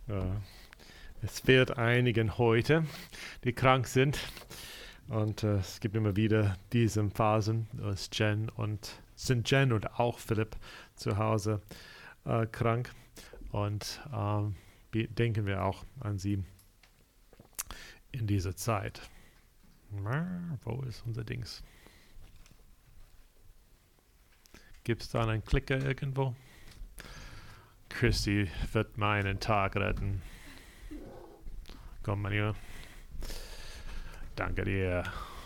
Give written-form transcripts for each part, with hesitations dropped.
Es fehlt einigen heute, die krank sind. Und es gibt immer wieder diese Phasen. Sind Jen und auch Philipp zu Hause krank. Und denken wir auch an sie in dieser Zeit. Wo ist unser Dings? Gibt es da einen Klicker irgendwo? Christi wird meinen Tag retten. Komm, mein Junge. Danke dir.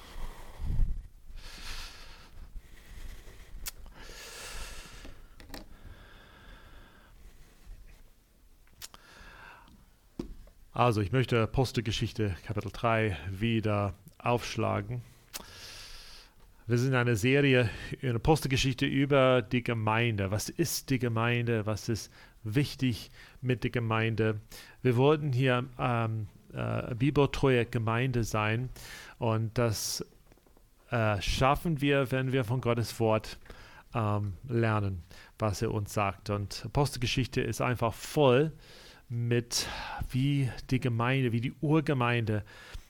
Also, ich möchte Apostelgeschichte Kapitel 3 wieder aufschlagen. Wir sind in einer Serie in Apostelgeschichte über die Gemeinde. Was ist die Gemeinde? Was ist wichtig mit der Gemeinde? Wir wollten hier bibeltreue Gemeinde sein und das schaffen wir, wenn wir von Gottes Wort lernen, was er uns sagt. Und Apostelgeschichte ist einfach voll mit wie die Gemeinde, wie die Urgemeinde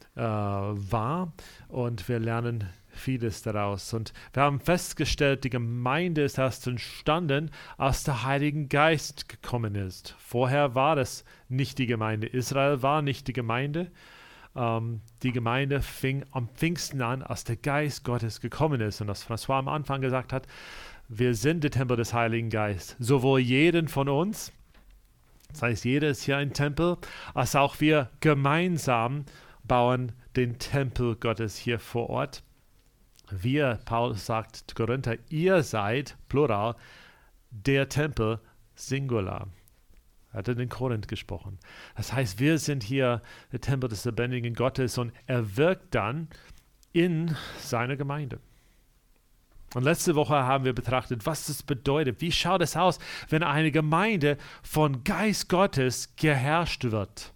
war und wir lernen vieles daraus. Und wir haben festgestellt, die Gemeinde ist erst entstanden, als der Heilige Geist gekommen ist. Vorher war es nicht die Gemeinde. Israel war nicht die Gemeinde. Die Gemeinde fing am Pfingsten an, als der Geist Gottes gekommen ist. Und das François am Anfang gesagt hat, wir sind der Tempel des Heiligen Geistes. Sowohl jeden von uns, das heißt, jeder ist hier ein Tempel, als auch wir gemeinsam bauen den Tempel Gottes hier vor Ort. Wir, Paulus sagt, Korinther, ihr seid, Plural, der Tempel, Singular. Er hat in Korinth gesprochen. Das heißt, wir sind hier der Tempel des lebendigen Gottes und er wirkt dann in seiner Gemeinde. Und letzte Woche haben wir betrachtet, was das bedeutet. Wie schaut es aus, wenn eine Gemeinde von Geist Gottes geherrscht wird?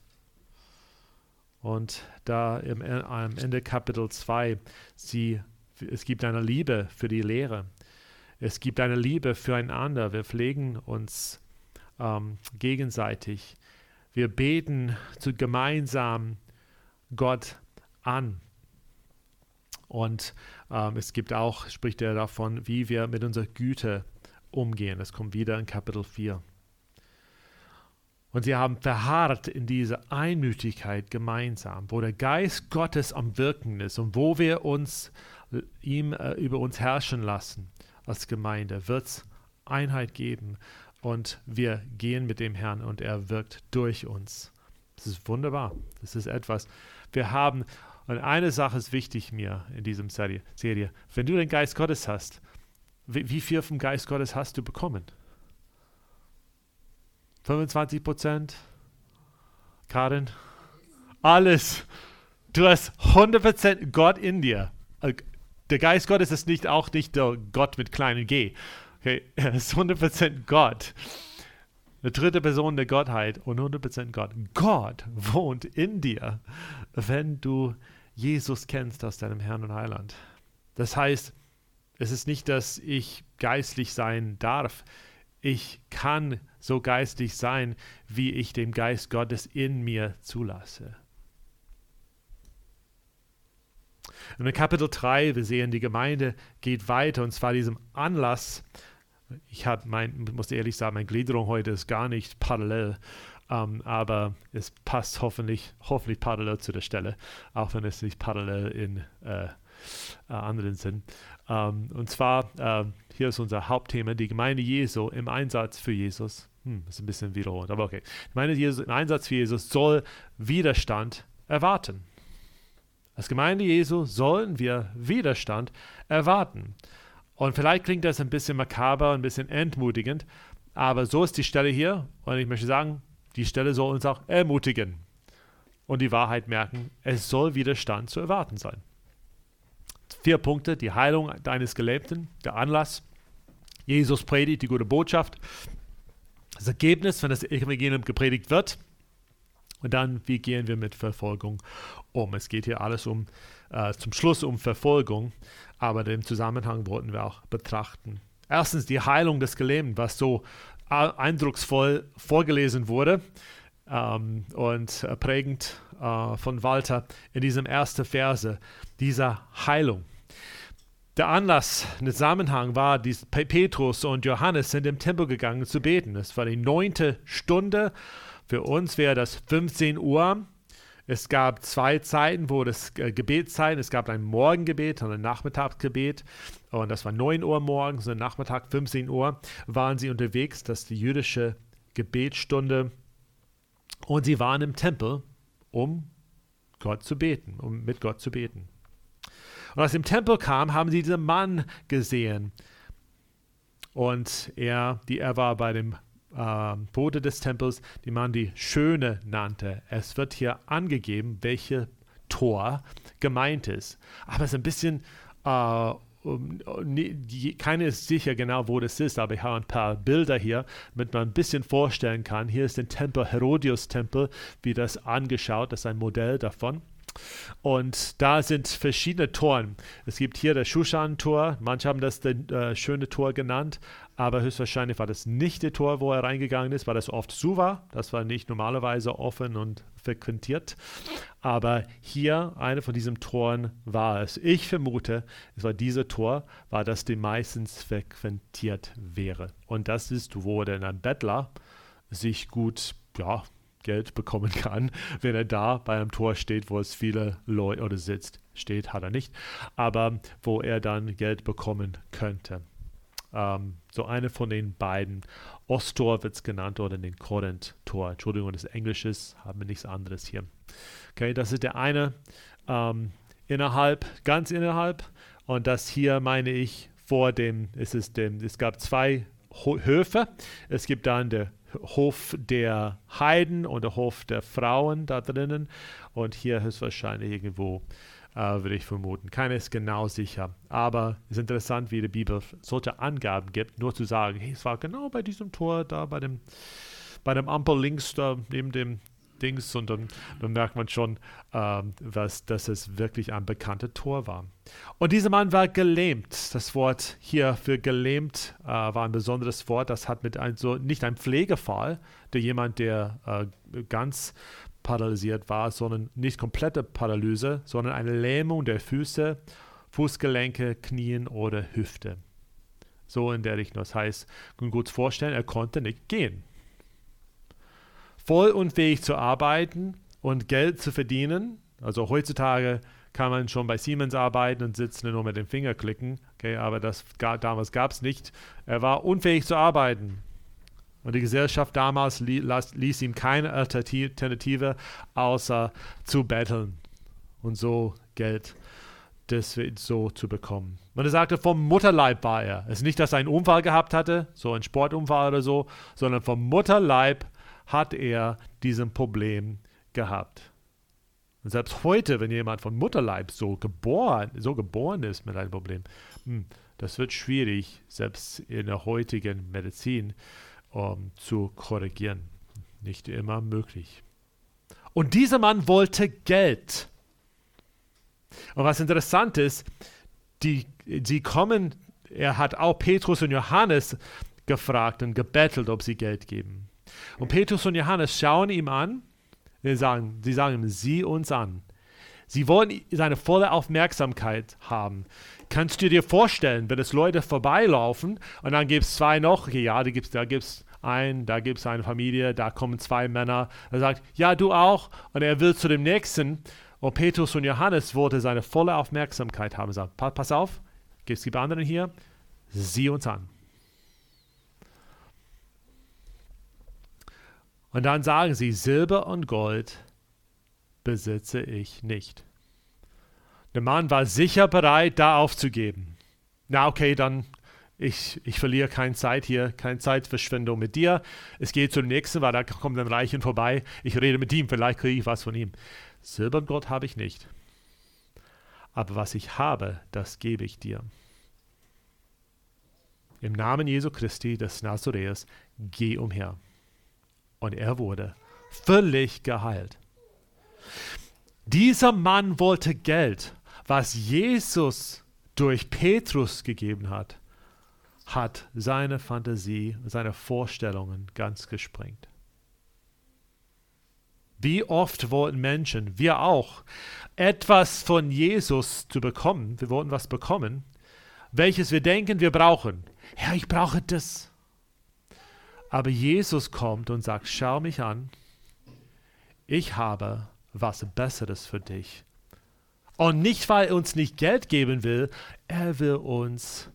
Und da am Ende Kapitel 2, es gibt eine Liebe für die Lehre. Es gibt eine Liebe füreinander. Wir pflegen uns gegenseitig. Wir beten gemeinsam Gott an. Und es gibt auch, spricht er davon, wie wir mit unserer Güte umgehen. Das kommt wieder in Kapitel 4. Und sie haben verharrt in dieser Einmütigkeit gemeinsam, wo der Geist Gottes am Wirken ist und wo wir ihm über uns herrschen lassen als Gemeinde, wird es Einheit geben und wir gehen mit dem Herrn und er wirkt durch uns. Das ist wunderbar. Das ist etwas. Wir haben, und eine Sache ist wichtig mir in diesem Serie. Wenn du den Geist Gottes hast, wie viel vom Geist Gottes hast du bekommen? 25%? Karin? Alles. Du hast 100% Gott in dir. Der Geist Gottes ist nicht der Gott mit kleinem G. Okay? Er ist 100% Gott. Eine dritte Person der Gottheit und 100% Gott. Gott wohnt in dir, wenn du Jesus kennst als deinem Herrn und Heiland. Das heißt, es ist nicht, dass ich geistlich sein darf. Ich kann so geistlich sein, wie ich dem Geist Gottes in mir zulasse. Und in Kapitel 3, wir sehen, die Gemeinde geht weiter, und zwar diesem Anlass. Ich muss ehrlich sagen, meine Gliederung heute ist gar nicht parallel, aber es passt hoffentlich parallel zu der Stelle, auch wenn es nicht parallel in anderen sind. Und zwar, hier ist unser Hauptthema, die Gemeinde Jesu im Einsatz für Jesus. Das ist ein bisschen wiederholt, aber okay. Die Gemeinde Jesu im Einsatz für Jesus soll Widerstand erwarten. Als Gemeinde Jesu sollen wir Widerstand erwarten. Und vielleicht klingt das ein bisschen makaber, ein bisschen entmutigend, aber so ist die Stelle hier. Und ich möchte sagen, die Stelle soll uns auch ermutigen und die Wahrheit merken, es soll Widerstand zu erwarten sein. 4 Punkte: die Heilung deines Gelähmten, der Anlass, Jesus predigt die gute Botschaft, das Ergebnis, wenn das Evangelium gepredigt wird, und dann, wie gehen wir mit Verfolgung um. Es geht hier alles zum Schluss um Verfolgung, aber den Zusammenhang wollten wir auch betrachten. Erstens die Heilung des Gelähmten, was so eindrucksvoll vorgelesen wurde. und prägend von Walter in diesem ersten Verse dieser Heilung. Der Anlass, der Zusammenhang war, Petrus und Johannes sind im Tempel gegangen zu beten. Es war die 9. Stunde. Für uns wäre das 15 Uhr. Es gab 2 Zeiten, wo das Gebetszeiten, es gab ein Morgengebet und ein Nachmittagsgebet. Und das war 9 Uhr morgens und Nachmittag 15 Uhr waren sie unterwegs. Das ist die jüdische Gebetsstunde. Und sie waren im Tempel, um Gott zu beten, um mit Gott zu beten. Und als sie im Tempel kam, haben sie diesen Mann gesehen. Und er war bei dem Bote des Tempels, die man die Schöne nannte. Es wird hier angegeben, welche Tor gemeint ist. Aber es ist ein bisschen, keiner ist sicher genau, wo das ist, aber ich habe ein paar Bilder hier, damit man ein bisschen vorstellen kann. Hier ist der Tempel, Herodias-Tempel, wie das angeschaut, das ist ein Modell davon. Und da sind verschiedene Toren. Es gibt hier das Shushan-Tor, manche haben das schöne Tor genannt, aber höchstwahrscheinlich war das nicht das Tor, wo er reingegangen ist, weil das oft zu war. Das war nicht normalerweise offen und frequentiert. Aber hier, eine von diesen Toren war es. Ich vermute, es war dieses Tor, war das die meistens frequentiert wäre. Und das ist, wo denn ein Bettler sich gut, Geld bekommen kann, wenn er da bei einem Tor steht, wo es viele Leute oder sitzt. Steht, hat er nicht, aber wo er dann Geld bekommen könnte. So eine von den beiden. Osttor wird es genannt oder den Korinth-Tor. Entschuldigung, das Englische haben wir nichts anderes hier. Okay, das ist der eine ganz innerhalb. Und das hier meine ich es gab 2 Höfe. Es gibt dann der Hof der Heiden und der Hof der Frauen da drinnen. Und hier ist wahrscheinlich irgendwo, würde ich vermuten. Keiner ist genau sicher. Aber es ist interessant, wie die Bibel solche Angaben gibt, nur zu sagen, hey, es war genau bei diesem Tor, da bei dem Ampel links, da neben dem Dings. Und dann merkt man schon, dass es wirklich ein bekanntes Tor war. Und dieser Mann war gelähmt. Das Wort hier für gelähmt war ein besonderes Wort. Das hat nicht ein Pflegefall, der ganz paralysiert war, sondern nicht komplette Paralyse, sondern eine Lähmung der Füße, Fußgelenke, Knien oder Hüfte. So in der Richtung. Das heißt, man kann gut vorstellen, er konnte nicht gehen. Voll unfähig zu arbeiten und Geld zu verdienen. Also heutzutage kann man schon bei Siemens arbeiten und sitzen und nur mit dem Finger klicken. Okay, aber damals gab es nicht. Er war unfähig zu arbeiten. Und die Gesellschaft damals ließ ihm keine Alternative, außer zu betteln und so Geld so zu bekommen. Und er sagte, vom Mutterleib war er. Es ist nicht, dass er einen Unfall gehabt hatte, so ein Sportunfall oder so, sondern vom Mutterleib hat er diesen Problem gehabt. Und selbst heute, wenn jemand von Mutterleib so geboren ist mit einem Problem, das wird schwierig, selbst in der heutigen Medizin zu korrigieren. Nicht immer möglich. Und dieser Mann wollte Geld. Und was interessant ist, er hat auch Petrus und Johannes gefragt und gebettelt, ob sie Geld geben. Und Petrus und Johannes schauen ihm an, sie sagen ihm, sieh uns an. Sie wollen seine volle Aufmerksamkeit haben. Kannst du dir vorstellen, wenn es Leute vorbeilaufen und dann gibt es 2 noch, okay, ja, da gibt es eine Familie, da kommen 2 Männer, er sagt, ja, du auch, und er will zu dem nächsten, und Petrus und Johannes wollte seine volle Aufmerksamkeit haben, sagt, pass auf, es gibt anderen hier, sieh uns an. Und dann sagen sie, Silber und Gold besitze ich nicht. Der Mann war sicher bereit, da aufzugeben. Na okay, dann, ich verliere keine Zeit hier, keine Zeitverschwendung mit dir. Es geht zum nächsten, weil da kommt ein Reichen vorbei. Ich rede mit ihm, vielleicht kriege ich was von ihm. Silber und Gold habe ich nicht. Aber was ich habe, das gebe ich dir. Im Namen Jesu Christi des Nazareas, geh umher. Und er wurde völlig geheilt. Dieser Mann wollte Geld. Was Jesus durch Petrus gegeben hat, hat seine Fantasie, seine Vorstellungen ganz gesprengt. Wie oft wollten Menschen, wir auch, etwas von Jesus zu bekommen. Wir wollten was bekommen, welches wir denken, wir brauchen. Herr, ich brauche das. Aber Jesus kommt und sagt, schau mich an. Ich habe was Besseres für dich. Und nicht, weil er uns nicht Geld geben will, er will uns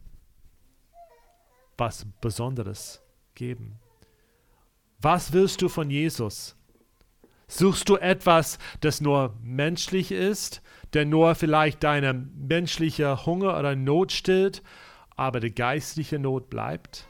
was Besonderes geben. Was willst du von Jesus? Suchst du etwas, das nur menschlich ist, der nur vielleicht deine menschliche Hunger oder Not stillt, aber die geistliche Not bleibt?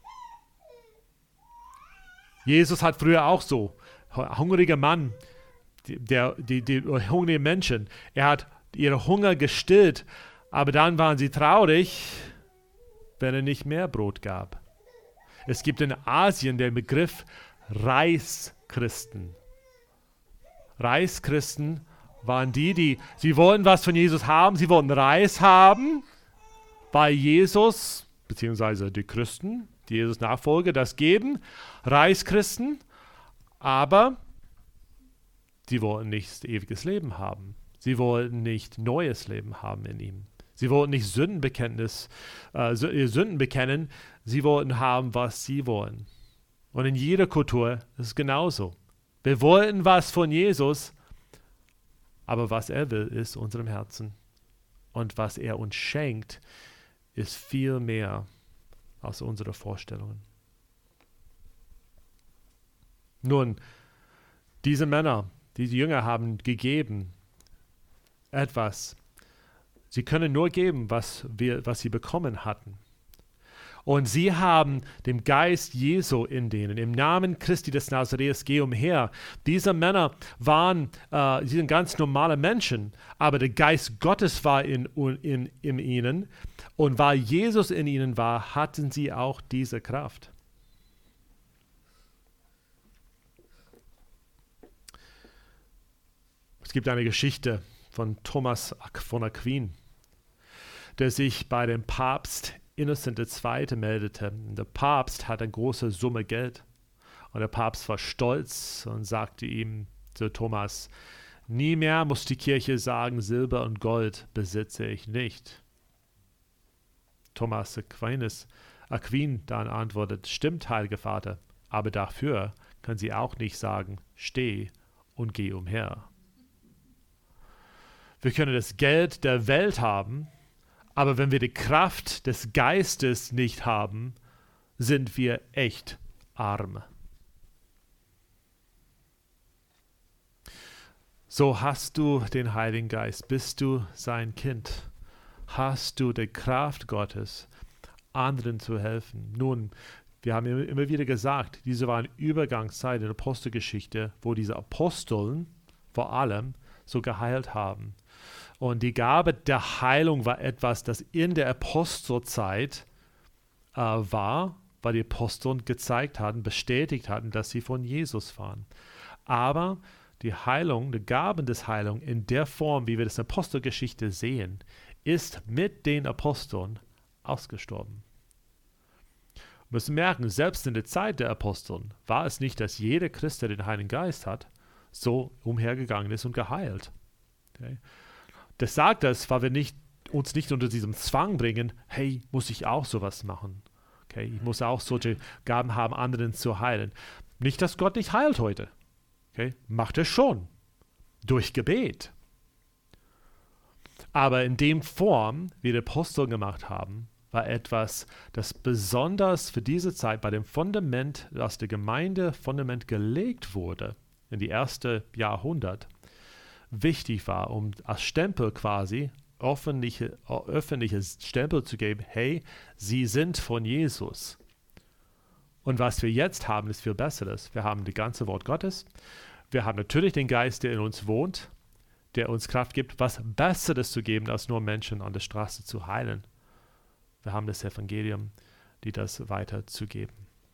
Jesus hat früher auch so, hungriger Mann, die hungrigen Menschen, er hat ihre Hunger gestillt, aber dann waren sie traurig, wenn er nicht mehr Brot gab. Es gibt in Asien den Begriff Reischristen. Reischristen waren sie wollten was von Jesus haben, sie wollten Reis haben, weil Jesus, beziehungsweise die Christen, die Jesus Nachfolger, das geben, Reischristen, aber sie wollten nicht ewiges Leben haben. Sie wollten nicht neues Leben haben in ihm. Sie wollten nicht Sünden bekennen, sie wollten haben, was sie wollen. Und in jeder Kultur ist es genauso. Wir wollten was von Jesus, aber was er will, ist unserem Herzen. Und was er uns schenkt, ist viel mehr als unsere Vorstellungen. Nun, diese Männer, diese Jünger haben gegeben etwas. Sie können nur geben, was sie bekommen hatten. Und sie haben den Geist Jesu in denen. Im Namen Christi des Nazarenes geh umher. Diese Männer sie sind ganz normale Menschen, aber der Geist Gottes war in ihnen. Und weil Jesus in ihnen war, hatten sie auch diese Kraft. Es gibt eine Geschichte von Thomas von Aquin, der sich bei dem Papst Innocent II. Meldete. Der Papst hatte eine große Summe Geld und der Papst war stolz und sagte ihm zu Thomas, nie mehr muss die Kirche sagen, Silber und Gold besitze ich nicht. Thomas Aquin dann antwortet, stimmt, heiliger Vater, aber dafür können Sie auch nicht sagen, steh und geh umher. Wir können das Geld der Welt haben, aber wenn wir die Kraft des Geistes nicht haben, sind wir echt arm. So hast du den Heiligen Geist, bist du sein Kind, hast du die Kraft Gottes, anderen zu helfen. Nun, wir haben immer wieder gesagt, diese war eine Übergangszeit in der Apostelgeschichte, wo diese Aposteln vor allem so geheilt haben. Und die Gabe der Heilung war etwas, das in der Apostelzeit war, weil die Aposteln gezeigt hatten, bestätigt hatten, dass sie von Jesus waren. Aber die Heilung, die Gaben des Heilung in der Form, wie wir das in der Apostelgeschichte sehen, ist mit den Aposteln ausgestorben. Wir müssen merken, selbst in der Zeit der Aposteln war es nicht, dass jeder Christ, der den Heiligen Geist hat, so umhergegangen ist und geheilt. Okay? Das sagt das, weil wir uns nicht unter diesem Zwang bringen, hey, muss ich auch sowas machen? Okay, ich muss auch solche Gaben haben, anderen zu heilen. Nicht, dass Gott nicht heilt heute. Okay, macht er schon. Durch Gebet. Aber in dem Form, wie die Apostel gemacht haben, war etwas, das besonders für diese Zeit bei dem Fundament, das der Gemeinde Fundament gelegt wurde, in die erste Jahrhundert, wichtig war, um als Stempel quasi, öffentliches Stempel zu geben, hey, sie sind von Jesus. Und was wir jetzt haben, ist viel Besseres. Wir haben das ganze Wort Gottes. Wir haben natürlich den Geist, der in uns wohnt, der uns Kraft gibt, was Besseres zu geben, als nur Menschen an der Straße zu heilen. Wir haben das Evangelium, die das weiterzugeben.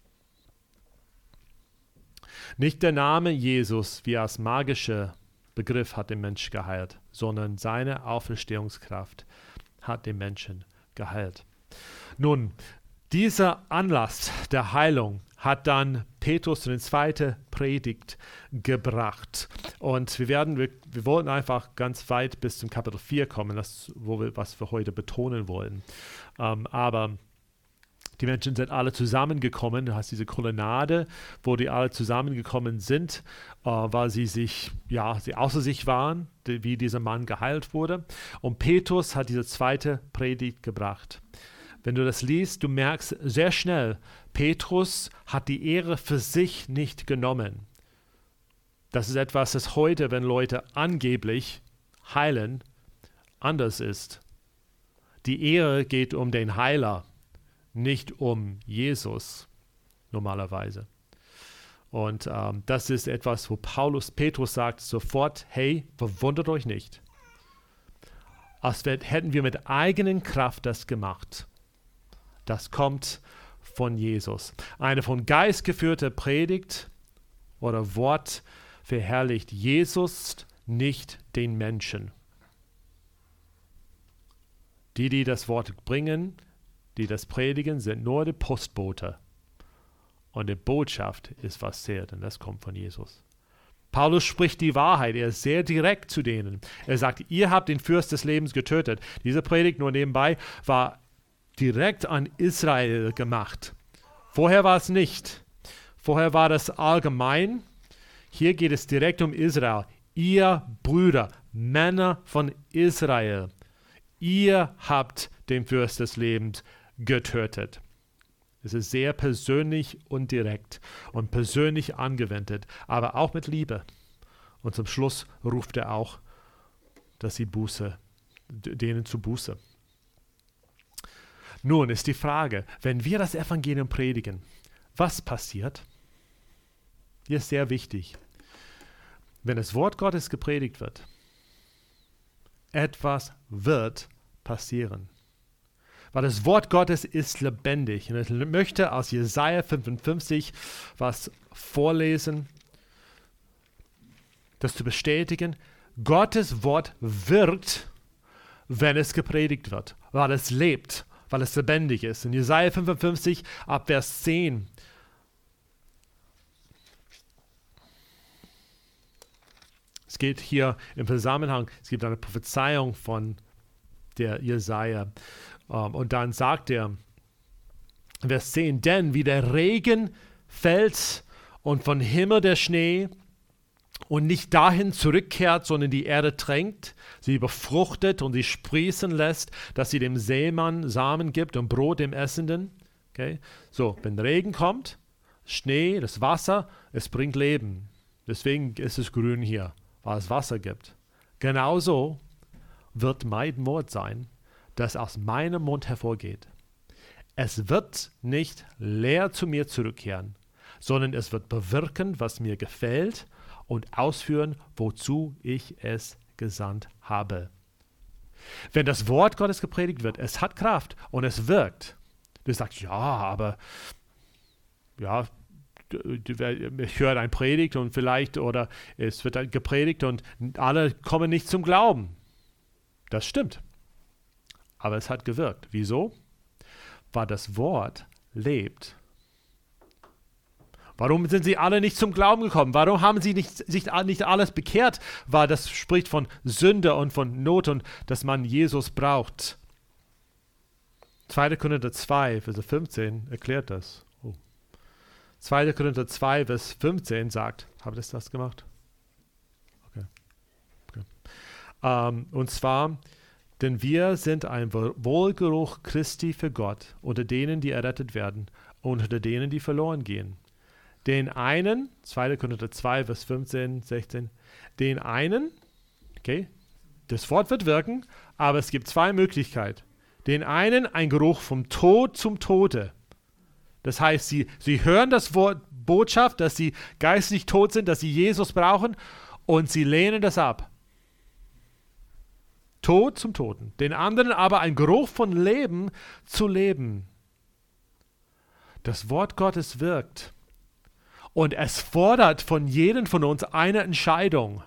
Nicht der Name Jesus wie als magischer Begriff hat den Menschen geheilt, sondern seine Auferstehungskraft hat den Menschen geheilt. Nun, Dieser Anlass der Heilung hat dann Petrus in die zweite Predigt gebracht. Und wir wollten einfach ganz weit bis zum Kapitel 4 kommen, was wir heute betonen wollen. Aber die Menschen sind alle zusammengekommen. Du hast diese Kolonnade, wo die alle zusammengekommen sind, weil sie außer sich waren, wie dieser Mann geheilt wurde. Und Petrus hat diese zweite Predigt gebracht. Wenn du das liest, du merkst sehr schnell, Petrus hat die Ehre für sich nicht genommen. Das ist etwas, das heute, wenn Leute angeblich heilen, anders ist. Die Ehre geht um den Heiler, nicht um Jesus normalerweise. Und das ist etwas, wo Petrus sagt sofort, hey, verwundert euch nicht. Als hätten wir mit eigenen Kraft das gemacht. Das kommt von Jesus. Eine von Geist geführte Predigt oder Wort verherrlicht Jesus, nicht den Menschen. Die das Wort bringen, die das predigen, sind nur die Postbote. Und die Botschaft ist was zählt, und das kommt von Jesus. Paulus spricht die Wahrheit, er ist sehr direkt zu denen. Er sagt, ihr habt den Fürst des Lebens getötet. Diese Predigt nur nebenbei war direkt an Israel gemacht. Vorher war es nicht. Vorher war das allgemein. Hier geht es direkt um Israel. Ihr Brüder, Männer von Israel, ihr habt den Fürst des Lebens getötet. Es ist sehr persönlich und direkt und persönlich angewendet, aber auch mit Liebe. Und zum Schluss ruft er auch, dass sie denen zu Buße. Nun ist die Frage, wenn wir das Evangelium predigen, was passiert? Hier ist sehr wichtig. Wenn das Wort Gottes gepredigt wird, etwas wird passieren. Weil das Wort Gottes ist lebendig. Und ich möchte aus Jesaja 55 was vorlesen, das zu bestätigen. Gottes Wort wirkt, wenn es gepredigt wird, weil es lebt, weil es lebendig ist. In Jesaja 55 ab Vers 10. Es geht hier im Zusammenhang, es gibt eine Prophezeiung von der Jesaja. Und dann sagt er, Vers 10, denn wie der Regen fällt und von Himmel der Schnee und nicht dahin zurückkehrt, sondern die Erde tränkt, sie befruchtet und sie sprießen lässt, dass sie dem Sämann Samen gibt und Brot dem Essenden. Okay? So, wenn Regen kommt, Schnee, das Wasser, es bringt Leben. Deswegen ist es grün hier, weil es Wasser gibt. Genauso wird mein Wort sein, das aus meinem Mund hervorgeht. Es wird nicht leer zu mir zurückkehren, sondern es wird bewirken, was mir gefällt und ausführen, wozu ich es gesandt habe. Wenn das Wort Gottes gepredigt wird, es hat Kraft und es wirkt. Du sagst, ja, aber ich höre eine Predigt und vielleicht, oder es wird gepredigt und alle kommen nicht zum Glauben. Das stimmt. Aber es hat gewirkt. Wieso? Weil das Wort lebt. Warum sind sie alle nicht zum Glauben gekommen? Warum haben sie sich nicht alles bekehrt? Weil das spricht von Sünde und von Not und dass man Jesus braucht. 2. Korinther 2, Vers 15 erklärt das. 2. Korinther 2, Vers 15 sagt, habe ich das gemacht? Okay. Und zwar, denn wir sind ein Wohlgeruch Christi für Gott, unter denen, die errettet werden, und unter denen, die verloren gehen. Den einen, 2. Korinther 2, Vers 15, 16, den einen, okay, das Wort wird wirken, aber es gibt zwei Möglichkeiten. Den einen ein Geruch vom Tod zum Tode. Das heißt, sie hören das Wort Botschaft, dass sie geistlich tot sind, dass sie Jesus brauchen und sie lehnen das ab. Tod zum Toten. Den anderen aber ein Geruch von Leben zu Leben. Das Wort Gottes wirkt. Und es fordert von jedem von uns eine Entscheidung.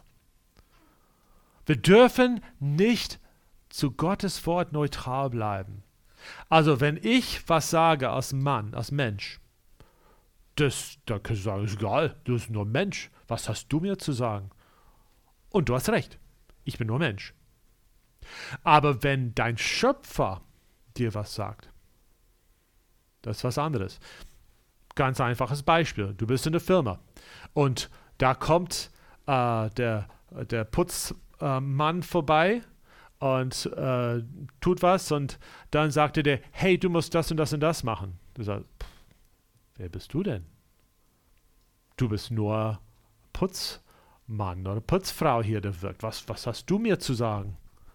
Wir dürfen nicht zu Gottes Wort neutral bleiben. Also wenn ich was sage als Mann, als Mensch, da kannst du sagen, ist egal, du bist nur Mensch. Was hast du mir zu sagen? Und du hast recht, ich bin nur Mensch. Aber wenn dein Schöpfer dir was sagt, das ist was anderes. Ganz einfaches Beispiel. Du bist in der Firma und da kommt der Putzmann vorbei und tut was und dann sagt er dir, hey, du musst das und das und das machen. Du sagst, wer bist du denn? Du bist nur Putzmann oder Putzfrau hier, der wirkt. Was hast du mir zu sagen?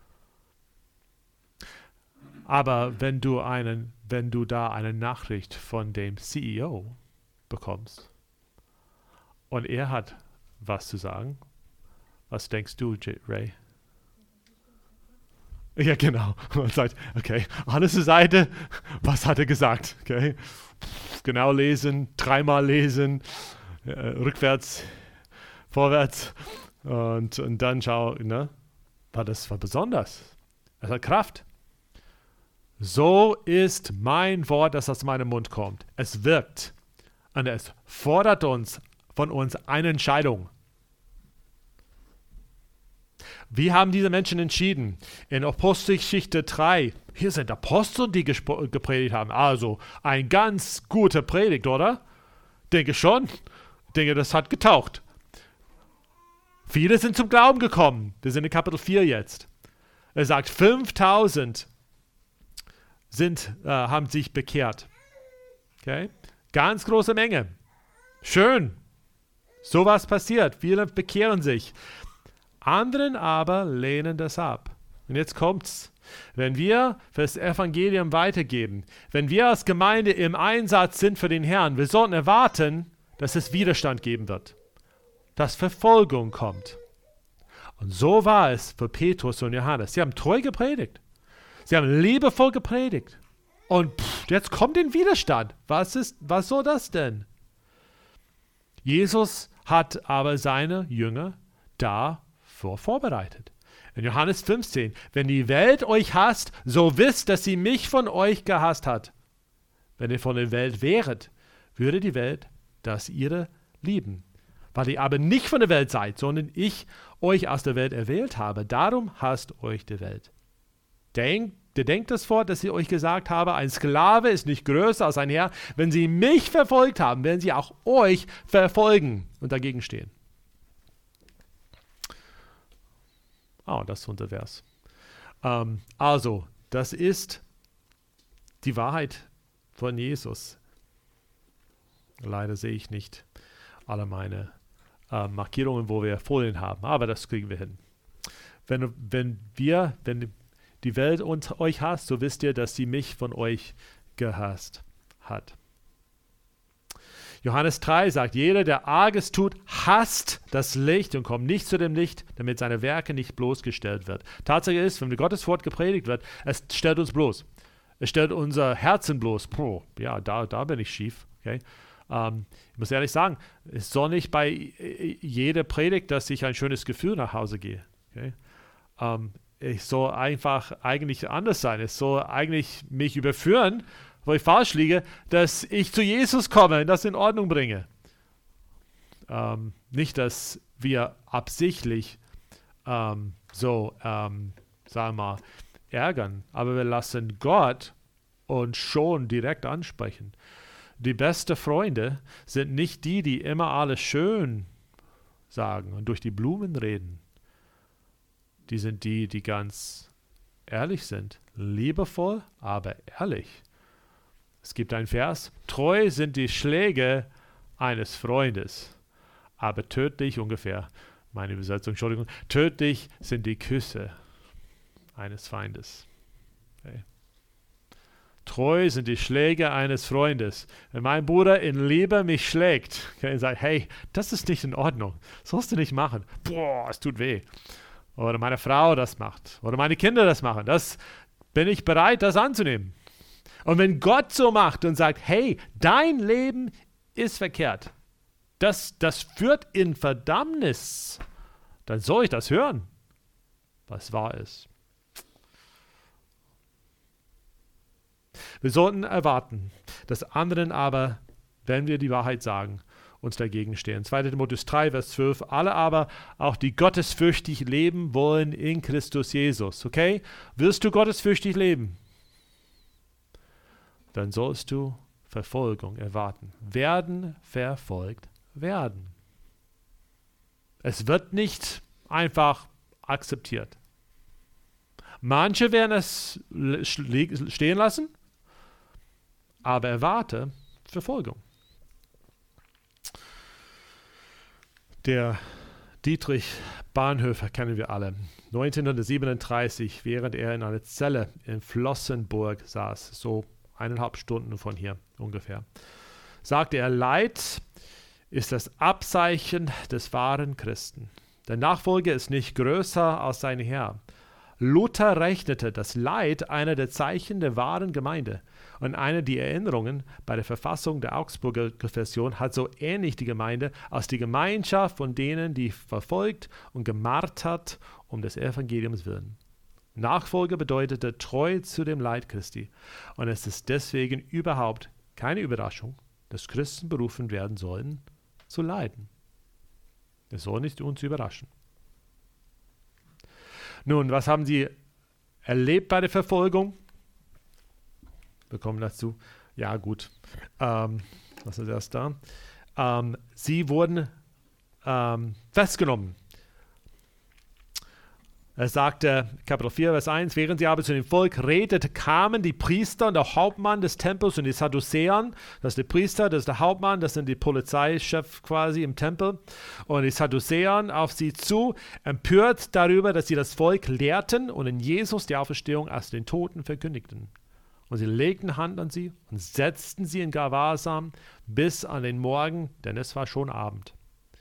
Aber wenn du da eine Nachricht von dem CEO bekommst und er hat was zu sagen, was denkst du, Ray? Ja, genau. Man sagt, okay, andere Seite, was hat er gesagt? Okay, genau lesen, dreimal lesen, rückwärts, vorwärts und dann schau, ne? Das war besonders. Es hat Kraft. So ist mein Wort, das aus meinem Mund kommt. Es wirkt. Und es fordert von uns eine Entscheidung. Wie haben diese Menschen entschieden? In Apostelgeschichte 3. Hier sind Apostel, die gepredigt haben. Also ein ganz guter Predigt, oder? Denke schon. Denke, das hat getaucht. Viele sind zum Glauben gekommen. Wir sind in Kapitel 4 jetzt. Er sagt, 5000 haben sich bekehrt. Okay? Ganz große Menge. Schön. Sowas passiert. Viele bekehren sich. Anderen aber lehnen das ab. Und jetzt kommt's. Wenn wir das Evangelium weitergeben, wenn wir als Gemeinde im Einsatz sind für den Herrn, wir sollten erwarten, dass es Widerstand geben wird. Dass Verfolgung kommt. Und so war es für Petrus und Johannes. Sie haben treu gepredigt. Sie haben liebevoll gepredigt. Und jetzt kommt ein Widerstand. Was soll das denn? Jesus hat aber seine Jünger davor vorbereitet. In Johannes 15, wenn die Welt euch hasst, so wisst, dass sie mich von euch gehasst hat. Wenn ihr von der Welt wäret, würde die Welt das ihre lieben. Weil ihr aber nicht von der Welt seid, sondern ich euch aus der Welt erwählt habe. Darum hasst euch die Welt. Denkt das fort, dass ich euch gesagt habe, ein Sklave ist nicht größer als ein Herr. Wenn sie mich verfolgt haben, werden sie auch euch verfolgen und dagegen stehen. Das ist unser Vers. Also, das ist die Wahrheit von Jesus. Leider sehe ich nicht alle meine Markierungen, wo wir Folien haben, aber das kriegen wir hin. Wenn die Welt euch hasst, so wisst ihr, dass sie mich von euch gehasst hat. Johannes 3 sagt, jeder, der Arges tut, hasst das Licht und kommt nicht zu dem Licht, damit seine Werke nicht bloßgestellt wird. Tatsache ist, wenn Gottes Wort gepredigt wird, es stellt uns bloß. Es stellt unser Herzen bloß. Ja, da bin ich schief. Okay? Ich muss ehrlich sagen, es soll nicht bei jeder Predigt, dass ich ein schönes Gefühl nach Hause gehe. Okay? Ich soll einfach eigentlich anders sein. Es soll eigentlich mich überführen, wo ich falsch liege, dass ich zu Jesus komme und das in Ordnung bringe. Nicht, dass wir absichtlich sagen wir mal, ärgern, aber wir lassen Gott uns schon direkt ansprechen. Die besten Freunde sind nicht die immer alles schön sagen und durch die Blumen reden. Die sind die ganz ehrlich sind. Liebevoll, aber ehrlich. Es gibt einen Vers, treu sind die Schläge eines Freundes, aber tödlich ungefähr, meine Übersetzung, Entschuldigung, tödlich sind die Küsse eines Feindes. Okay. Treu sind die Schläge eines Freundes. Wenn mein Bruder in Liebe mich schlägt, kann ich sagen, hey, das ist nicht in Ordnung, das sollst du nicht machen. Boah, es tut weh. Oder meine Frau das macht, oder meine Kinder das machen, das bin ich bereit, das anzunehmen. Und wenn Gott so macht und sagt, hey, dein Leben ist verkehrt, das führt in Verdammnis, dann soll ich das hören, was wahr ist. Wir sollten erwarten, dass anderen aber, wenn wir die Wahrheit sagen, uns dagegen stehen. 2. Timotheus 3, Vers 12. Alle aber, auch die gottesfürchtig leben wollen in Christus Jesus. Okay? Willst du gottesfürchtig leben? Dann sollst du Verfolgung erwarten. Werden verfolgt werden. Es wird nicht einfach akzeptiert. Manche werden es stehen lassen, aber erwarte Verfolgung. Der Dietrich Bonhoeffer kennen wir alle. 1937, während er in einer Zelle in Flossenburg saß, so 1,5 Stunden von hier ungefähr, sagte er, Leid ist das Abzeichen des wahren Christen. Der Nachfolger ist nicht größer als sein Herr. Luther rechnete das Leid einer der Zeichen der wahren Gemeinde. Und eine der Erinnerungen bei der Verfassung der Augsburger Konfession hat so ähnlich die Gemeinde als die Gemeinschaft von denen, die verfolgt und gemartert um des Evangeliums willen. Nachfolge bedeutete treu zu dem Leid Christi. Und es ist deswegen überhaupt keine Überraschung, dass Christen berufen werden sollen, zu leiden. Es soll nicht uns überraschen. Nun, was haben sie erlebt bei der Verfolgung? Wir kommen dazu. Ja, gut. Was ist das da? Sie wurden festgenommen. Er sagte, Kapitel 4, Vers 1, während sie aber zu dem Volk redete, kamen die Priester und der Hauptmann des Tempels und die Sadduzäern, das ist der Priester, das ist der Hauptmann, das sind die Polizeichef quasi im Tempel, und die Sadduzäern auf sie zu, empört darüber, dass sie das Volk lehrten und in Jesus die Auferstehung aus den Toten verkündigten. Und sie legten Hand an sie und setzten sie in Gewahrsam bis an den Morgen, denn es war schon Abend.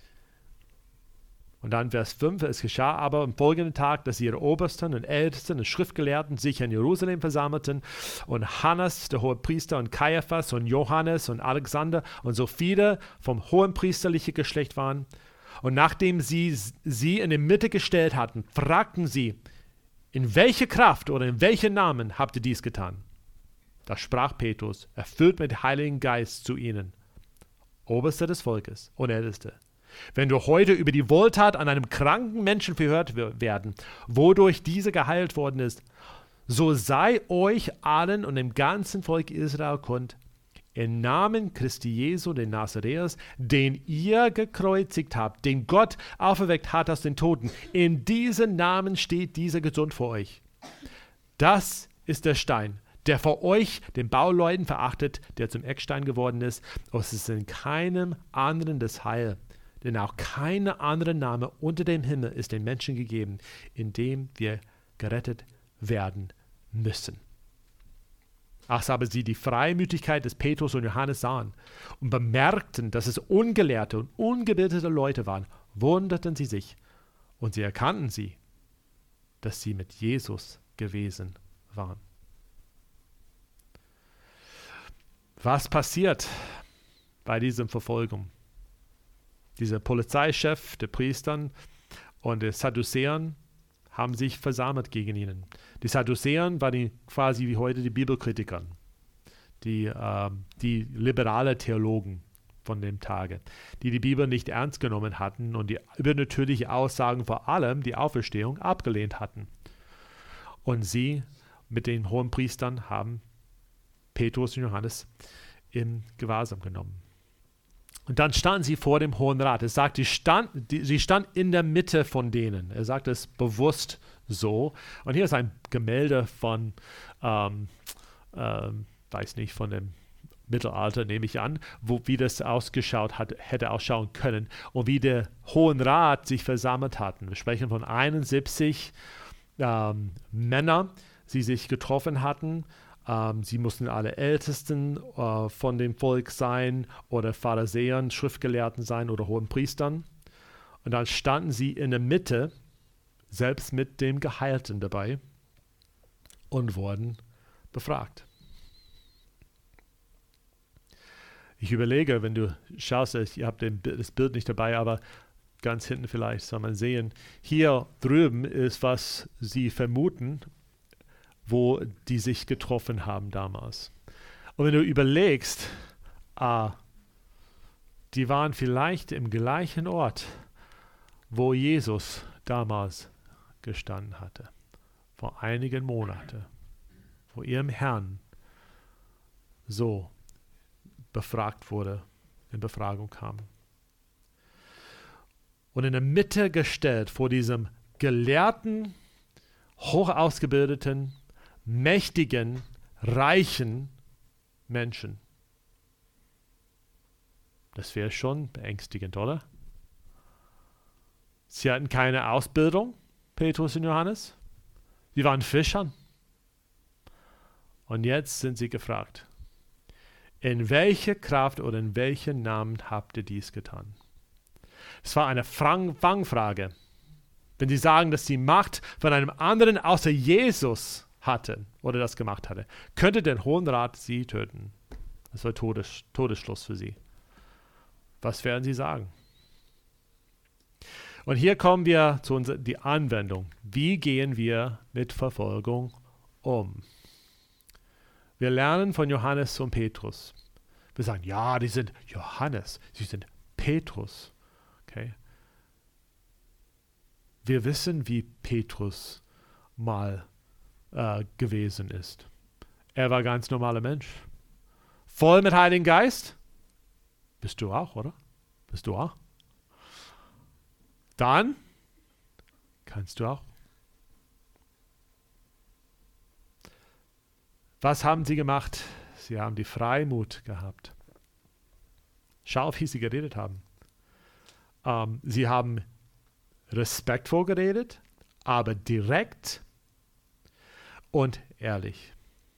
Und dann Vers 5, es geschah aber am folgenden Tag, dass ihre Obersten und Ältesten und Schriftgelehrten sich in Jerusalem versammelten und Hannas, der Hohepriester, und Kaiaphas und Johannes und Alexander und so viele vom hohenpriesterlichen Geschlecht waren. Und nachdem sie in die Mitte gestellt hatten, fragten sie, in welche Kraft oder in welchen Namen habt ihr dies getan? Da sprach Petrus, erfüllt mit Heiligen Geist, zu ihnen, Oberste des Volkes und Älteste. Wenn du heute über die Wohltat an einem kranken Menschen verhört werden, wodurch dieser geheilt worden ist, so sei euch allen und dem ganzen Volk Israel kund, im Namen Christi Jesu, den Nazareers, den ihr gekreuzigt habt, den Gott auferweckt hat aus den Toten, in diesem Namen steht dieser gesund vor euch. Das ist der Stein, der vor euch den Bauleuten verachtet, der zum Eckstein geworden ist, und es ist in keinem anderen das Heil. Denn auch kein anderer Name unter dem Himmel ist den Menschen gegeben, in dem wir gerettet werden müssen. Als aber sie die Freimütigkeit des Petrus und Johannes sahen und bemerkten, dass es ungelehrte und ungebildete Leute waren, wunderten sie sich und sie erkannten sie, dass sie mit Jesus gewesen waren. Was passiert bei dieser Verfolgung? Dieser Polizeichef, der Priestern und der Sadduzäern haben sich versammelt gegen ihn. Die Sadduzäer waren quasi wie heute die Bibelkritiker, die liberale Theologen von dem Tage, die die Bibel nicht ernst genommen hatten und die übernatürliche Aussagen, vor allem die Auferstehung, abgelehnt hatten. Und sie mit den Hohenpriestern haben Petrus und Johannes in Gewahrsam genommen. Und dann standen sie vor dem Hohen Rat. Es sagt, sie stand in der Mitte von denen. Er sagt es bewusst so. Und hier ist ein Gemälde von, weiß nicht, von dem Mittelalter, nehme ich an, wie das ausgeschaut hat, hätte ausschauen können. Und wie der Hohen Rat sich versammelt hatten. Wir sprechen von 71 Männern, die sich getroffen hatten. Sie mussten alle Ältesten von dem Volk sein oder Pharisäern, Schriftgelehrten sein oder Hohenpriestern. Und dann standen sie in der Mitte, selbst mit dem Geheilten dabei, und wurden befragt. Ich überlege, wenn du schaust, ihr habt das Bild nicht dabei, aber ganz hinten vielleicht soll man sehen, hier drüben ist, was sie vermuten, wo die sich getroffen haben damals. Und wenn du überlegst, die waren vielleicht im gleichen Ort, wo Jesus damals gestanden hatte, vor einigen Monaten, wo ihrem Herrn so befragt wurde, in Befragung kam. Und in der Mitte gestellt vor diesem gelehrten, hoch ausgebildeten, mächtigen, reichen Menschen. Das wäre schon beängstigend, oder? Sie hatten keine Ausbildung, Petrus und Johannes. Sie waren Fischern. Und jetzt sind sie gefragt, in welche Kraft oder in welchen Namen habt ihr dies getan? Es war eine Fangfrage. Wenn sie sagen, dass sie Macht von einem anderen außer Jesus hatten oder das gemacht hatte, könnte der Hohen Rat sie töten. Das war Todesschluss für sie. Was werden sie sagen? Und hier kommen wir zu die Anwendung. Wie gehen wir mit Verfolgung um? Wir lernen von Johannes und Petrus. Wir sagen, ja, die sind Johannes, sie sind Petrus. Okay. Wir wissen, wie Petrus mal gewesen ist. Er war ein ganz normaler Mensch. Voll mit Heiligen Geist. Bist du auch, oder? Bist du auch? Dann kannst du auch. Was haben sie gemacht? Sie haben die Freimut gehabt. Schau, wie sie geredet haben. Sie haben respektvoll geredet, aber direkt und ehrlich.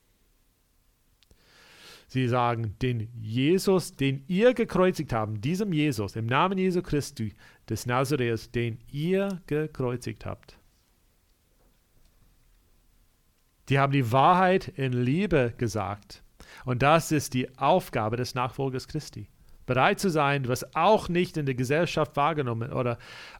Sie sagen, den Jesus, den ihr gekreuzigt habt, diesem Jesus, im Namen Jesu Christi des Nazareus, den ihr gekreuzigt habt. Die haben die Wahrheit in Liebe gesagt. Und das ist die Aufgabe des Nachfolgers Christi. Bereit zu sein, was auch nicht in der Gesellschaft wahrgenommen oder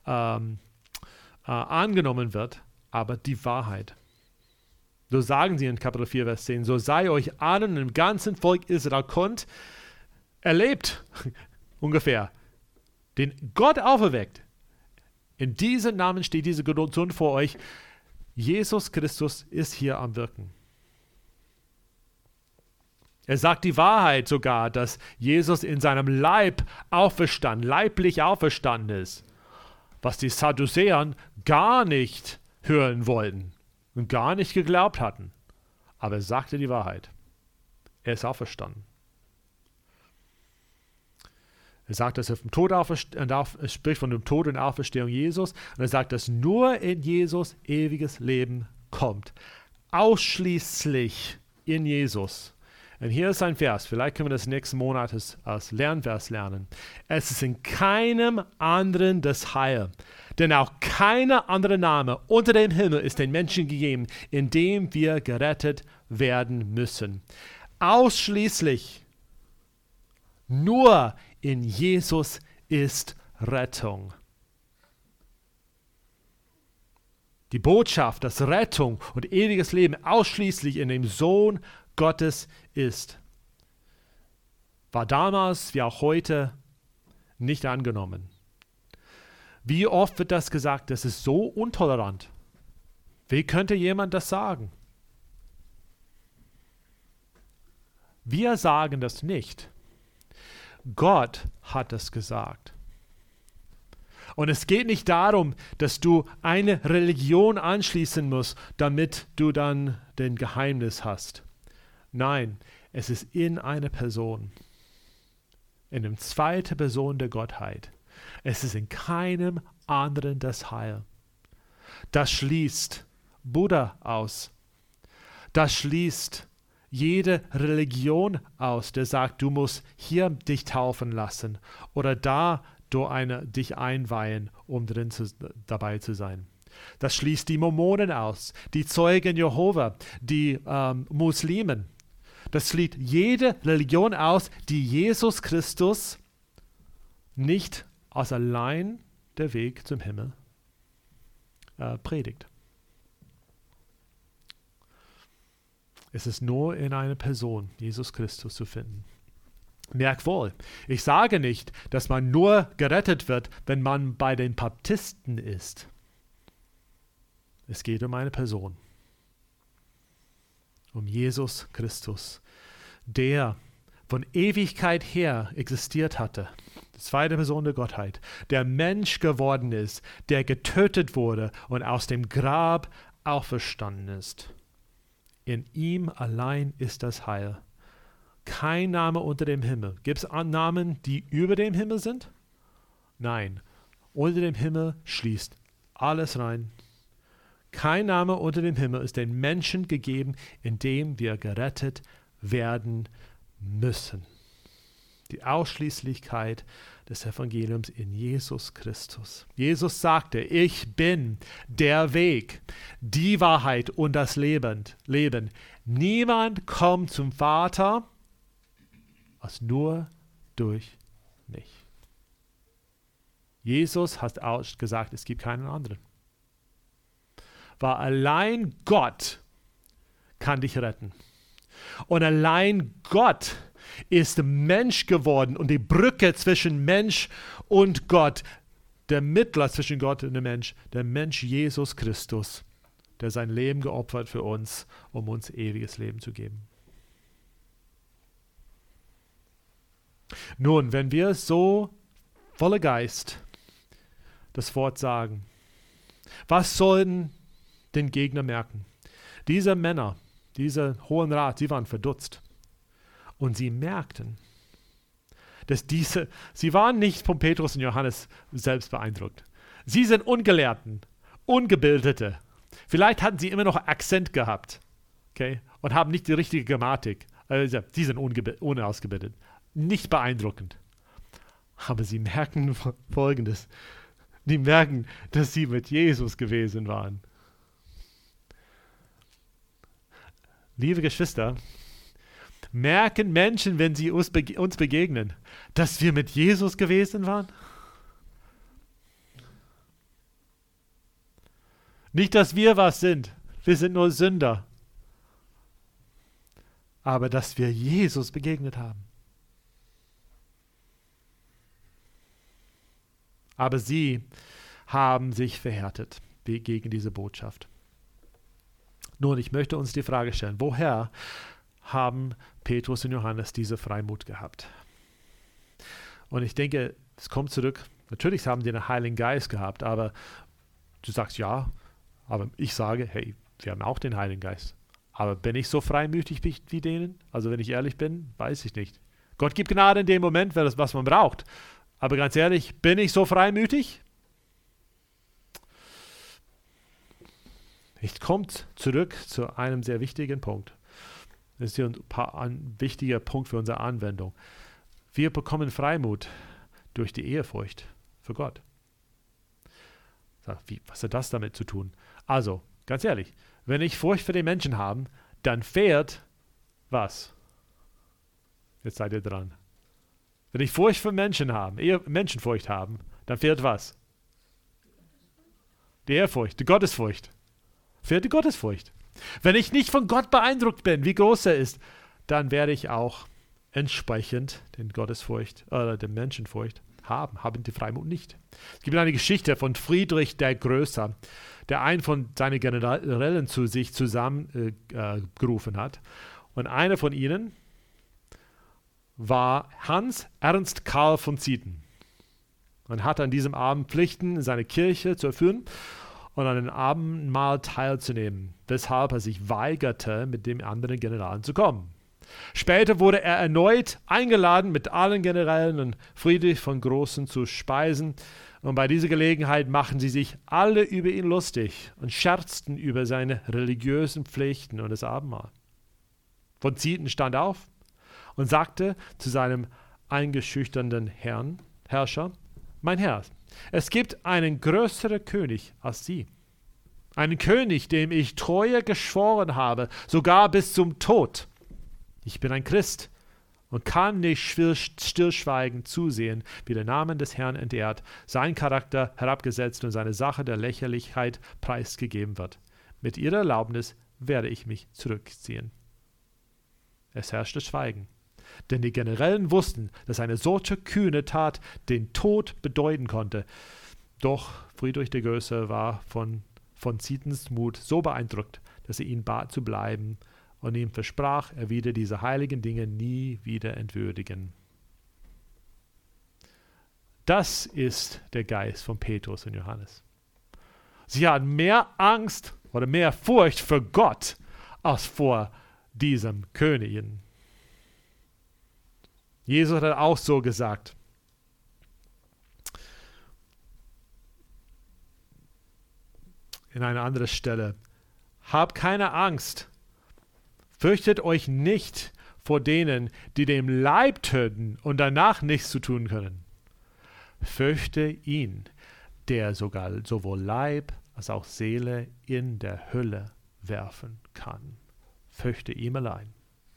angenommen wird, aber die Wahrheit. So sagen sie in Kapitel 4, Vers 10, so sei euch allen und im ganzen Volk Israel kund, erlebt, ungefähr, den Gott auferweckt. In diesem Namen steht diese Sohn vor euch. Jesus Christus ist hier am Wirken. Er sagt die Wahrheit sogar, dass Jesus in seinem Leib auferstanden, leiblich auferstanden ist, was die Sadduzäer gar nicht hören wollten und gar nicht geglaubt hatten. Aber er sagte die Wahrheit. Er ist auferstanden. Er sagt, dass er vom Tod er spricht von dem Tod und Auferstehung Jesus. Und er sagt, dass nur in Jesus ewiges Leben kommt. Ausschließlich in Jesus. Und hier ist ein Vers, vielleicht können wir das nächsten Monat als Lernvers lernen. Es ist in keinem anderen das Heil, denn auch keiner andere Name unter dem Himmel ist den Menschen gegeben, in dem wir gerettet werden müssen. Ausschließlich nur in Jesus ist Rettung. Die Botschaft, dass Rettung und ewiges Leben ausschließlich in dem Sohn Gottes ist, war damals wie auch heute nicht angenommen. Wie oft wird das gesagt? Das ist so intolerant. Wie könnte jemand das sagen? Wir sagen das nicht. Gott hat es gesagt. Und es geht nicht darum, dass du eine Religion anschließen musst, damit du dann den Geheimnis hast. Nein, es ist in einer Person, in der zweiten Person der Gottheit. Es ist in keinem anderen das Heil. Das schließt Buddha aus. Das schließt jede Religion aus, der sagt, du musst hier dich taufen lassen oder da dich einweihen, um dabei zu sein. Das schließt die Mormonen aus, die Zeugen Jehova, die Muslimen. Das schließt jede Religion aus, die Jesus Christus nicht als allein der Weg zum Himmel predigt. Es ist nur in einer Person, Jesus Christus, zu finden. Merk wohl, ich sage nicht, dass man nur gerettet wird, wenn man bei den Baptisten ist. Es geht um eine Person, um Jesus Christus, der von Ewigkeit her existiert hatte, die zweite Person der Gottheit, der Mensch geworden ist, der getötet wurde und aus dem Grab auferstanden ist. In ihm allein ist das Heil. Kein Name unter dem Himmel. Gibt es Namen, die über dem Himmel sind? Nein. Unter dem Himmel schließt alles rein. Kein Name unter dem Himmel ist den Menschen gegeben, in dem wir gerettet werden müssen. Die Ausschließlichkeit des Evangeliums in Jesus Christus. Jesus sagte, ich bin der Weg, die Wahrheit und das Leben. Niemand kommt zum Vater als nur durch mich. Jesus hat gesagt, es gibt keinen anderen. Weil allein Gott kann dich retten. Und allein Gott ist Mensch geworden und die Brücke zwischen Mensch und Gott, der Mittler zwischen Gott und dem Mensch, der Mensch Jesus Christus, der sein Leben geopfert für uns, um uns ewiges Leben zu geben. Nun, wenn wir so voller Geist das Wort sagen, was sollen den Gegner merken? Diese Männer, dieser Hohen Rat, sie waren verdutzt. Und sie merkten, dass sie waren nicht von Petrus und Johannes selbst beeindruckt. Sie sind Ungelehrten, Ungebildete. Vielleicht hatten sie immer noch Akzent gehabt, okay, und haben nicht die richtige Grammatik. Also, sie sind unausgebildet. Nicht beeindruckend. Aber sie merken Folgendes. Die merken, dass sie mit Jesus gewesen waren. Liebe Geschwister, merken Menschen, wenn sie uns begegnen, dass wir mit Jesus gewesen waren? Nicht, dass wir was sind. Wir sind nur Sünder. Aber dass wir Jesus begegnet haben. Aber sie haben sich verhärtet gegen diese Botschaft. Nun, ich möchte uns die Frage stellen, woher haben Petrus und Johannes diese Freimut gehabt? Und ich denke, es kommt zurück, natürlich haben die den Heiligen Geist gehabt, aber du sagst ja, aber ich sage, hey, wir haben auch den Heiligen Geist. Aber bin ich so freimütig wie denen? Also wenn ich ehrlich bin, weiß ich nicht. Gott gibt Gnade in dem Moment, was man braucht. Aber ganz ehrlich, bin ich so freimütig? Ich komme zurück zu einem sehr wichtigen Punkt. Das ist hier ein wichtiger Punkt für unsere Anwendung. Wir bekommen Freimut durch die Ehrfurcht für Gott. Was hat das damit zu tun? Also, ganz ehrlich, wenn ich Furcht für den Menschen habe, dann fehlt was? Jetzt seid ihr dran. Wenn ich Furcht für Menschen habe, Menschenfurcht haben, dann fehlt was? Die Ehrfurcht, die Gottesfurcht. Fehlt die Gottesfurcht. Wenn ich nicht von Gott beeindruckt bin, wie groß er ist, dann werde ich auch entsprechend den Gottesfurcht oder der Menschenfurcht haben die Freimut nicht. Es gibt eine Geschichte von Friedrich der Größer, der einen von seinen Generälen zu sich zusammengerufen hat. Und einer von ihnen war Hans Ernst Karl von Zieten und hatte an diesem Abend Pflichten, seine Kirche zu erfüllen und an dem Abendmahl teilzunehmen, weshalb er sich weigerte, mit dem anderen Generalen zu kommen. Später wurde er erneut eingeladen, mit allen Generälen und Friedrich von Großen zu speisen, und bei dieser Gelegenheit machten sie sich alle über ihn lustig und scherzten über seine religiösen Pflichten und das Abendmahl. Von Zieten stand auf und sagte zu seinem eingeschüchterten Herrscher: Mein Herr, es gibt einen größeren König als Sie. Einen König, dem ich Treue geschworen habe, sogar bis zum Tod. Ich bin ein Christ und kann nicht stillschweigend zusehen, wie der Name des Herrn entehrt, sein Charakter herabgesetzt und seine Sache der Lächerlichkeit preisgegeben wird. Mit Ihrer Erlaubnis werde ich mich zurückziehen. Es herrschte Schweigen. Denn die Generäle wussten, dass eine solche kühne Tat den Tod bedeuten konnte. Doch Friedrich der Große war von Zietens Mut so beeindruckt, dass er ihn bat zu bleiben und ihm versprach, er würde diese heiligen Dinge nie wieder entwürdigen. Das ist der Geist von Petrus und Johannes. Sie hatten mehr Angst oder mehr Furcht vor Gott als vor diesem Königin. Jesus hat auch so gesagt. In einer anderen Stelle. Habt keine Angst. Fürchtet euch nicht vor denen, die dem Leib töten und danach nichts zu tun können. Fürchte ihn, der sogar sowohl Leib als auch Seele in der Hölle werfen kann. Fürchte ihm allein.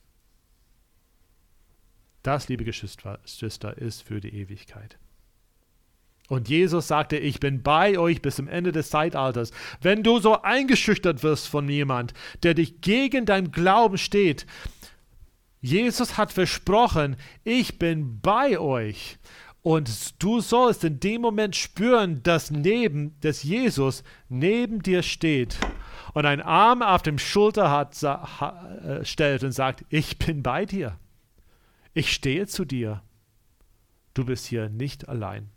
Das, liebe Geschwister, ist für die Ewigkeit. Und Jesus sagte, ich bin bei euch bis zum Ende des Zeitalters. Wenn du so eingeschüchtert wirst von jemand, der dich gegen dein Glauben steht, Jesus hat versprochen, ich bin bei euch. Und du sollst in dem Moment spüren, dass Jesus neben dir steht und einen Arm auf dem Schulter stellt und sagt, ich bin bei dir. Ich stehe zu dir. Du bist hier nicht allein.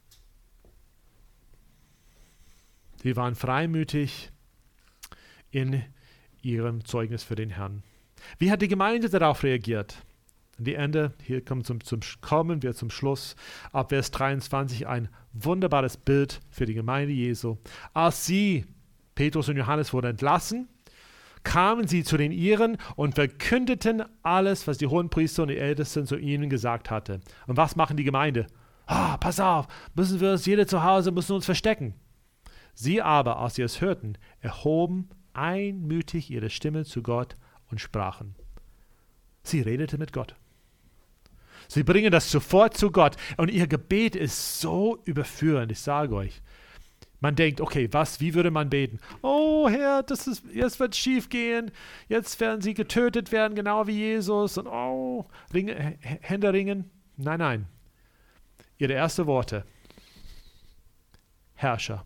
Sie waren freimütig in ihrem Zeugnis für den Herrn. Wie hat die Gemeinde darauf reagiert? Die Ende, hier kommen wir zum Schluss. Ab Vers 23 ein wunderbares Bild für die Gemeinde Jesu. Als sie, Petrus und Johannes, wurden entlassen, kamen sie zu den Ihren und verkündeten alles, was die Hohenpriester und die Ältesten zu ihnen gesagt hatten. Und was machen die Gemeinde? Pass auf, müssen wir uns jeder zu Hause, müssen uns verstecken. Sie aber, als sie es hörten, erhoben einmütig ihre Stimme zu Gott und sprachen. Sie redete mit Gott. Sie bringen das sofort zu Gott und ihr Gebet ist so überführend, ich sage euch. Man denkt, okay, wie würde man beten? Oh Herr, jetzt wird es schief gehen, jetzt werden sie getötet werden, genau wie Jesus und Hände ringen. Nein. Ihre ersten Worte. Herrscher.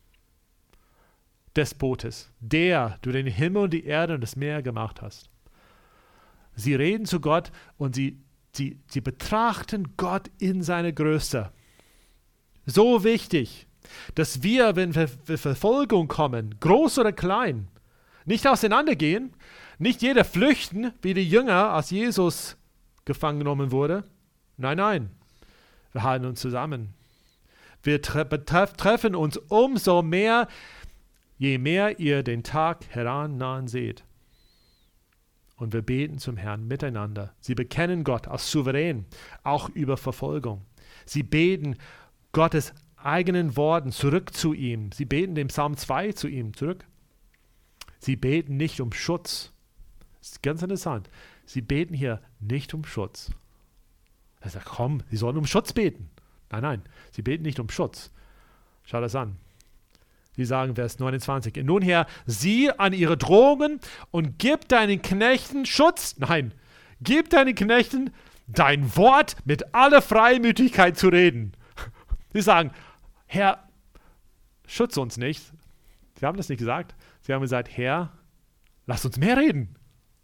Despotes, der du den Himmel und die Erde und das Meer gemacht hast. Sie reden zu Gott und sie betrachten Gott in seiner Größe. So wichtig, dass wir, wenn wir Verfolgung kommen, groß oder klein, nicht auseinandergehen, nicht jeder flüchten, wie die Jünger, als Jesus gefangen genommen wurde. Nein, wir halten uns zusammen. Wir treffen uns umso mehr, je mehr ihr den Tag herannahen seht. Und wir beten zum Herrn miteinander. Sie bekennen Gott als souverän, auch über Verfolgung. Sie beten Gottes eigenen Worten zurück zu ihm. Sie beten dem Psalm 2 zu ihm zurück. Sie beten nicht um Schutz. Das ist ganz interessant. Sie beten hier nicht um Schutz. Er sagt, komm, sie sollen um Schutz beten. Nein, sie beten nicht um Schutz. Schau das an. Sie sagen, Vers 29, nun Herr, sieh an ihre Drohungen und gib deinen Knechten Schutz. Nein, gib deinen Knechten dein Wort mit aller Freimütigkeit zu reden. Sie sagen, Herr, schütze uns nicht. Sie haben das nicht gesagt. Sie haben gesagt, Herr, lass uns mehr reden.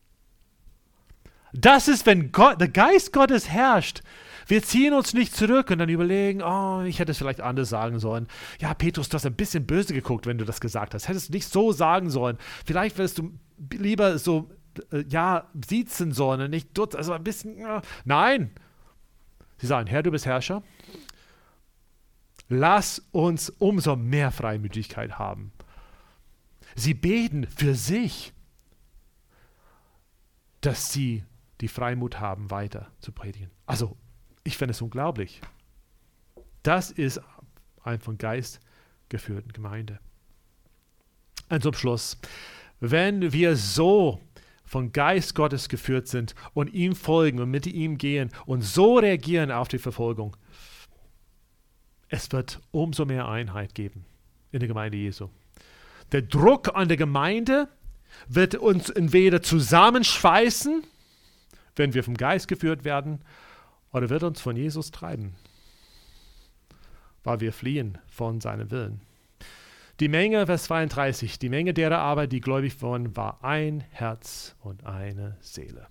Das ist, wenn der Geist Gottes herrscht. Wir ziehen uns nicht zurück und dann überlegen, ich hätte es vielleicht anders sagen sollen. Ja, Petrus, du hast ein bisschen böse geguckt, wenn du das gesagt hast. Hättest du nicht so sagen sollen. Vielleicht wirst du lieber so, siezen sollen und nicht dort, also ein bisschen, Nein. Sie sagen, Herr, du bist Herrscher. Lass uns umso mehr Freimütigkeit haben. Sie beten für sich, dass sie die Freimut haben, weiter zu predigen. Also, ich finde es unglaublich. Das ist eine von Geist geführten Gemeinde. Und zum Schluss, wenn wir so von Geist Gottes geführt sind und ihm folgen und mit ihm gehen und so reagieren auf die Verfolgung, es wird umso mehr Einheit geben in der Gemeinde Jesu. Der Druck an der Gemeinde wird uns entweder zusammenschweißen, wenn wir vom Geist geführt werden, oder wird uns von Jesus treiben, weil wir fliehen von seinem Willen. Die Menge, Vers 32, die Menge derer aber, die gläubig wurden, war ein Herz und eine Seele.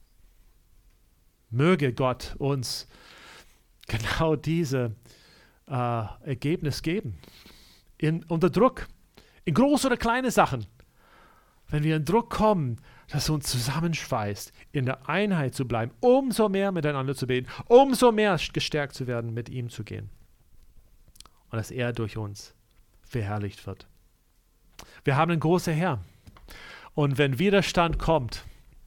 Möge Gott uns genau diese Ergebnis geben. Unter Druck, in große oder kleine Sachen. Wenn wir in Druck kommen, dass uns zusammenschweißt, in der Einheit zu bleiben, umso mehr miteinander zu beten, umso mehr gestärkt zu werden, mit ihm zu gehen. Und dass er durch uns verherrlicht wird. Wir haben einen großen Herr. Und wenn Widerstand kommt,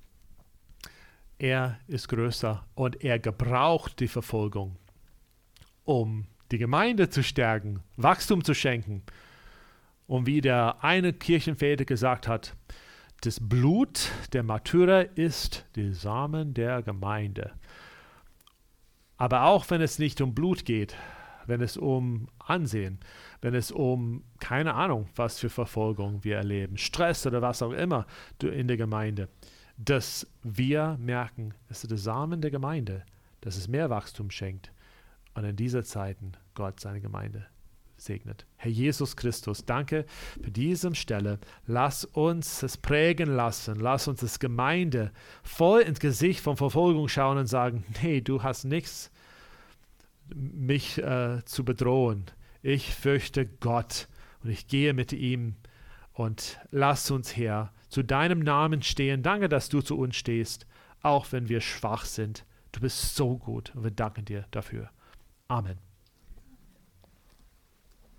er ist größer und er gebraucht die Verfolgung, um die Gemeinde zu stärken, Wachstum zu schenken. Und wie der eine Kirchenväter gesagt hat, das Blut der Märtyrer ist der Samen der Gemeinde. Aber auch wenn es nicht um Blut geht, wenn es um Ansehen, wenn es um, keine Ahnung, was für Verfolgung wir erleben, Stress oder was auch immer in der Gemeinde, dass wir merken, es ist der Samen der Gemeinde, dass es mehr Wachstum schenkt und in dieser Zeiten Gott seine Gemeinde segnet. Herr Jesus Christus, danke für diese Stelle. Lass uns es prägen lassen. Lass uns als Gemeinde voll ins Gesicht von Verfolgung schauen und sagen, nee, du hast nichts, mich zu bedrohen. Ich fürchte Gott und ich gehe mit ihm und lass uns, Herr, zu deinem Namen stehen. Danke, dass du zu uns stehst, auch wenn wir schwach sind. Du bist so gut und wir danken dir dafür. Amen.